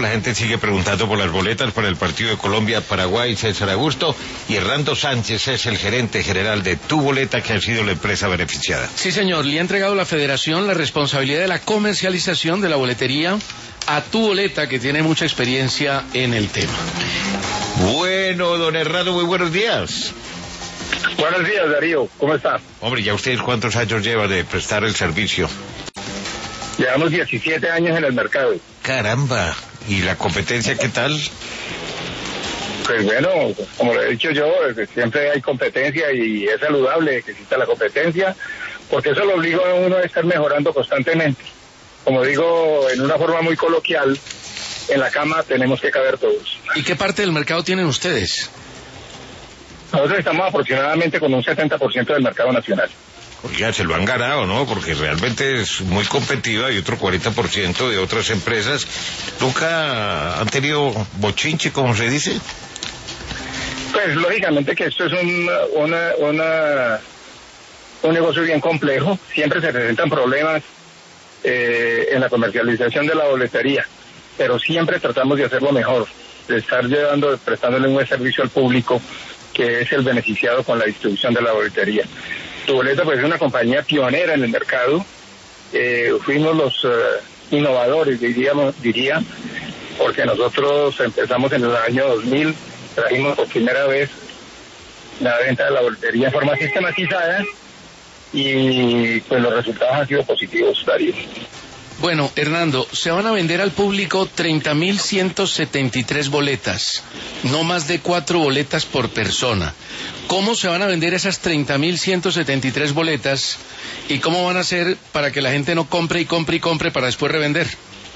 la gente sigue preguntando por las boletas para el partido de Colombia-Paraguay. César Augusto y Hernando Sánchez es el gerente general de Tu Boleta, que ha sido la empresa beneficiada. Sí, señor, le ha entregado la federación la responsabilidad de la comercialización de la boletería a Tu Boleta, que tiene mucha experiencia en el tema. Bueno, don Hernando, muy buenos días. Buenos días, Darío, ¿cómo está? Hombre, ¿ya ustedes cuántos años lleva de prestar el servicio? Llevamos 17 años en el mercado. Caramba, ¿y la competencia qué tal? Pues bueno, como lo he dicho yo, siempre hay competencia y es saludable que exista la competencia, porque eso lo obliga a uno a estar mejorando constantemente. Como digo, en una forma muy coloquial, en la cama tenemos que caber todos. ¿Y qué parte del mercado tienen ustedes? Nosotros estamos aproximadamente con un 70% del mercado nacional. Oiga, se lo han ganado, ¿no? Porque realmente es muy competitiva y otro 40% de otras empresas. ¿Nunca han tenido bochinche, como se dice? Pues lógicamente que esto es un negocio bien complejo. Siempre se presentan problemas en la comercialización de la boletería, pero siempre tratamos de hacerlo mejor, de estar prestándole un buen servicio al público, que es el beneficiado con la distribución de la boletería. Tu Boleta pues es una compañía pionera en el mercado. Fuimos los innovadores, diría, porque nosotros empezamos en el año 2000, trajimos por primera vez la venta de la boletería en forma sistematizada y pues los resultados han sido positivos, Darío. Bueno, Hernando, se van a vender al público 30.173 boletas, no más de 4 boletas por persona. ¿Cómo se van a vender esas 30.173 boletas y cómo van a hacer para que la gente no compre y compre y compre para después revender?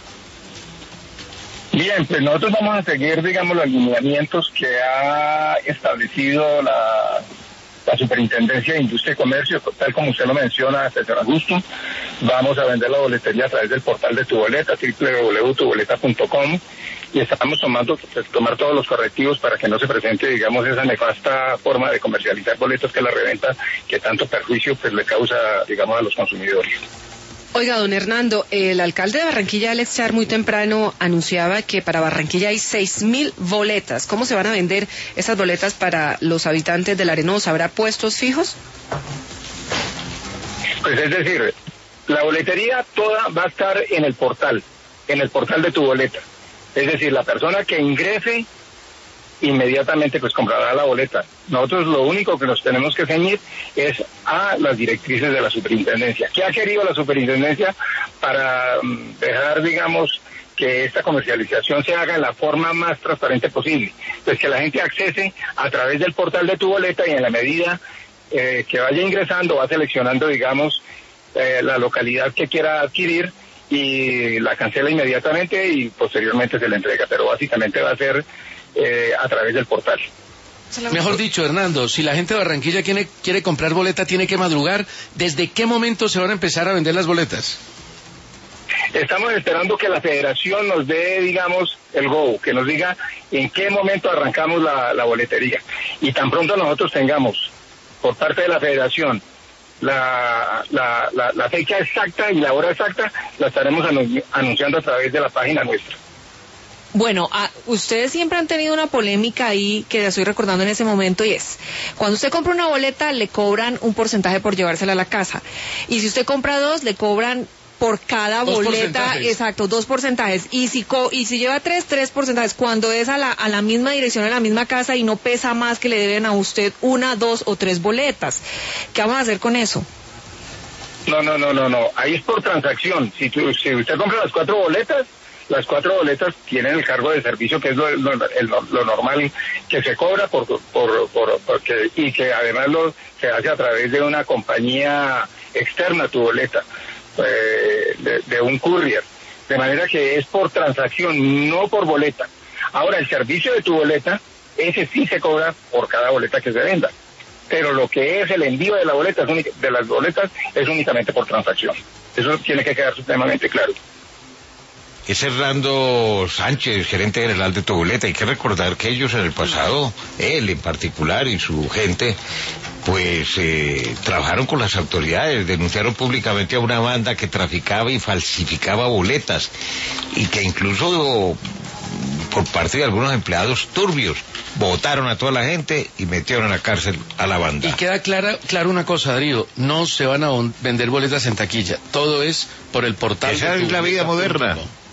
Bien, pues nosotros vamos a seguir, digamos, los lineamientos que ha establecido la Superintendencia de Industria y Comercio, tal como usted lo menciona, César Augusto. Vamos a vender la boletería a través del portal de Tu Boleta, www.tuboleta.com, y estamos tomar todos los correctivos para que no se presente, digamos, esa nefasta forma de comercializar boletos, que es la reventa, que tanto perjuicio pues le causa, digamos, a los consumidores. Oiga, don Hernando, el alcalde de Barranquilla, Alex Char, muy temprano anunciaba que para Barranquilla hay 6.000 boletas. ¿Cómo se van a vender esas boletas para los habitantes de La Arenosa? ¿Habrá puestos fijos? Pues es decir, la boletería toda va a estar en el portal de Tu Boleta. Es decir, la persona que ingrese inmediatamente pues comprará la boleta. Nosotros lo único que nos tenemos que ceñir es a las directrices de la superintendencia. ¿Qué ha querido la superintendencia para dejar, digamos, que esta comercialización se haga en la forma más transparente posible? Pues que la gente accese a través del portal de Tu Boleta y en la medida que vaya ingresando va seleccionando, digamos, la localidad que quiera adquirir y la cancela inmediatamente y posteriormente se le entrega, pero básicamente va a ser a través del portal. Mejor dicho, Hernando, si la gente de Barranquilla quiere comprar boleta, tiene que madrugar. ¿Desde qué momento se van a empezar a vender las boletas? Estamos esperando que la federación nos dé, digamos, el go, que nos diga en qué momento arrancamos la boletería. Y tan pronto nosotros tengamos, por parte de la federación, la fecha exacta y la hora exacta, la estaremos anunciando a través de la página nuestra. Bueno, ustedes siempre han tenido una polémica ahí que la estoy recordando en ese momento, y es, cuando usted compra una boleta le cobran un porcentaje por llevársela a la casa, y si usted compra dos le cobran por cada boleta, exacto, 2%, y si lleva tres porcentajes, cuando es a la misma dirección, a la misma casa, y no pesa más que le deben a usted 1, 2 o 3 boletas. ¿Qué vamos a hacer con eso? No, ahí es por transacción. Si usted compra las 4 boletas, las 4 boletas tienen el cargo de servicio, que es lo normal que se cobra porque, y que además se hace a través de una compañía externa, Tu Boleta, de un courier, de manera que es por transacción, no por boleta. Ahora, el servicio de Tu Boleta, ese sí se cobra por cada boleta que se venda, pero lo que es el envío de las boletas es únicamente por transacción. Eso tiene que quedar supremamente claro. Es Hernando Sánchez, gerente general de Tu Boleta. Hay que recordar que ellos en el pasado, él en particular y su gente, pues trabajaron con las autoridades, denunciaron públicamente a una banda que traficaba y falsificaba boletas y que incluso por parte de algunos empleados turbios. Botaron a toda la gente y metieron a la cárcel a la banda. Y queda claro una cosa, Darío, no se van a vender boletas en taquilla, todo es por el portal. Esa es la vida moderna.